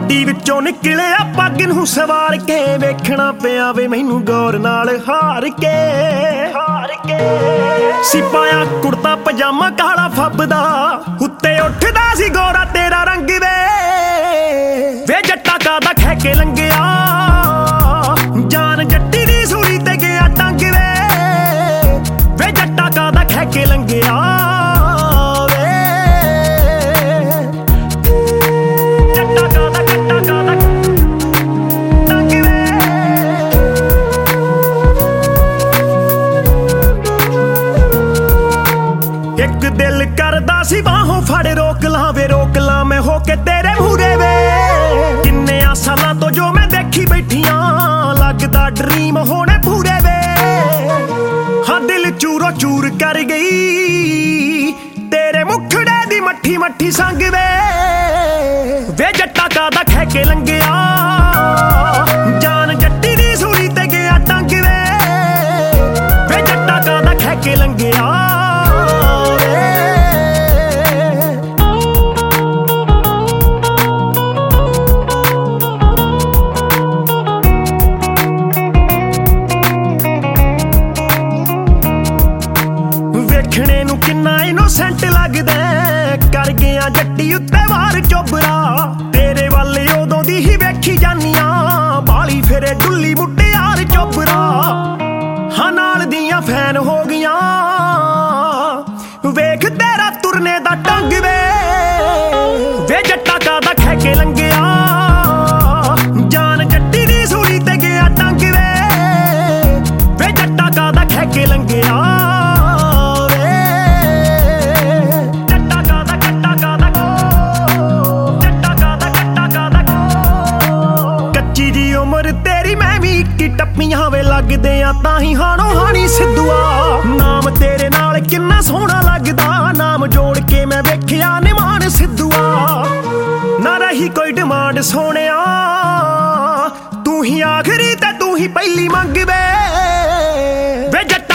ਗੱਡੀ ਵਿੱਚੋਂ ਨਿਕਲਿਆ ਪੱਗ ਨੂੰ ਸਵਾਰ ਕੇ ਵੇਖਣਾ ਪਿਆ ਵੇ ਮੈਨੂੰ ਗੌਰ ਨਾਲ ਹਾਰ ਕੇ ਸੀ ਪਾਇਆ ਕੁੜਤਾ ਪਜਾਮਾ ਕਾਲਾ ਫੱਬਦਾ ਉੱਤੇ ਉੱਠਦਾ ਸੀ ਗੋਰਾ ਤੇਰਾ ਰੰਗ ਵੇ ਜੱਟਾ ਕਾਦਾ ਖਹਿ ਕੇ ਲੰਘਿਆ ਜਾਨ ਜੱਟੀ ਦੀ ਸੂਲੀ ਤੇ ਗਿਆ ਟੰਗ ਵੇ ਜੱਟਾ ਕਾਦਾ ਖਹਿ ਕੇ ਲੰਘਿਆ ਦਿਲ ਕਰਦਾ ਸੀ ਬਾਹੋਂ ਫੜ ਰੋਕ ਲਾਂ ਮੈਂ ਹੋ ਕੇ ਤੇਰੇ ਮੂਹਰੇ ਵੇ ਕਿੰਨਿਆਂ ਸਾਲਾਂ ਤੋਂ ਜੋ ਮੈਂ ਦੇਖੀ ਬੈਠੀਆਂ ਲੱਗਦਾ ਡਰੀਮ ਹੋਣੇ ਪੂਰੇ ਵੇ ਹਾਂ ਦਿਲ ਚੂਰੋ ਚੂਰ ਕਰ ਗਈ ਤੇਰੇ ਮੁਖੜੇ ਦੀ ਮੱਠੀ ਸੰਗ ਵੇ ਜੱਟਾ ਕਾਦਾ ਖਹਿ ਕੇ ਲੰਘਿਆ ਜਾਨ ਜੱਟੀ ਦੀ ਸੂਲੀ ਤੇ ਗਿਆ ਟੰਗ ਵੇ ਜੱਟਾ ਕਾਦਾ ਖਹਿ ਕੇ ਲੰਘਿਆ ਵੇਖਣੇ ਨੂੰ ਕਿੰਨਾ ਇਨੋਸੈਂਟ ਲੱਗਦਾ ਕਰ ਗਿਆ ਜੱਟੀ ਉੱਤੇ ਵਾਰ ਚੋਬਰਾ ਤੇਰੇ ਵੱਲ ਉਦੋਂ ਦੀ ਹੀ ਵੇਖੀ ਜਾਨੀਆਂ ਬਾਲੀ ਫਿਰੇ ਡੁੱਲੀ ਮੁਟਿਆਰ ਚੋਬਰਾ ਹਾਂ ਨਾਲ ਦੀਆਂ ਫੈਨ ਹੋ ਗਈਆਂ ਵੇਖ ਤੇਰਾ ਤੁਰਨੇ ਦਾ ਢੰਗ ਵੇ ਜੱਟਾ ਕਾਦਾ ਖਹਿ ਕੇ ਲੰਘਿਆ ਜਾਨ ਜੱਟੀ ਦੀ ਸੂਲੀ ਤੇ ਗਿਆ ਟੰਗ ਵੇ ਜੱਟਾ ਕਾਦਾ ਖਹਿ ਕੇ ਲੰਘਿਆ ਉਮਰ ਤੇਰੀ ਮੈਂ ਵੀ ਇੱਕੀ ਟੱਪੀਆਂ ਵੇ ਲੱਗਦੇ ਆ ਤਾਂ ਹੀ ਹਾਣੋ ਹਾਣੀ ਸਿੱਧੂਆ ਨਾਮ ਤੇਰੇ ਨਾਲ ਕਿੰਨਾ ਸੋਹਣਾ ਲੱਗਦਾ ਨਾਮ ਜੋੜ ਕੇ ਮੈਂ ਵੇਖਿਆ ਨਿਮਾਨ ਸਿੱਧੂਆ ਨਾ ਰਹੀ ਕੋਈ ਡਿਮਾਂਡ ਸੋਹਣਿਆ ਤੂੰ ਹੀ ਆਖਰੀ ਤੇ ਤੂੰ ਹੀ ਪਹਿਲੀ ਮੰਗ ਵੇ